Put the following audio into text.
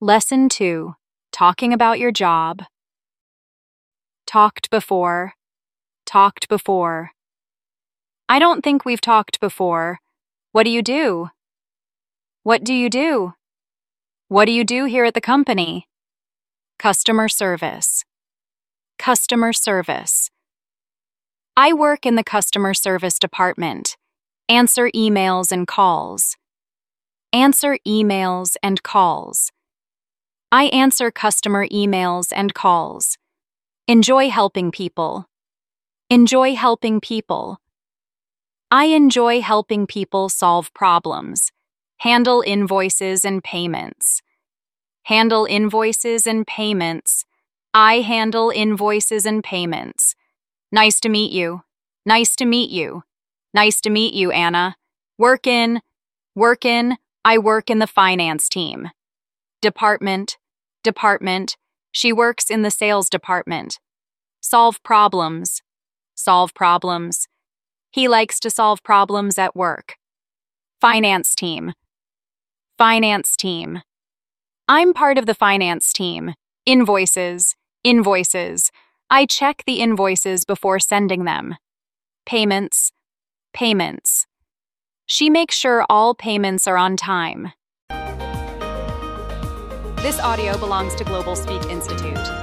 Lesson 2. Talking about your job. Talked before. Talked before. I don't think we've talked before. What do you do? What do you do? What do you do here at the company? Customer service. Customer service. I work in the customer service department. Answer emails and calls. Answer emails and calls. I answer customer emails and calls. Enjoy helping people. Enjoy helping people. I enjoy helping people solve problems. Handle invoices and payments. Handle invoices and payments. I handle invoices and payments. Nice to meet you. Nice to meet you. Nice to meet you, Anna. Work in. I work in the finance team. Department. She works in the sales department. Solve problems. Solve problems. He likes to solve problems at work. Finance team. Finance team. I'm part of the finance team. Invoices. I check the invoices before sending them. Payments. She makes sure all payments are on time. This audio belongs to Global Speak Institute.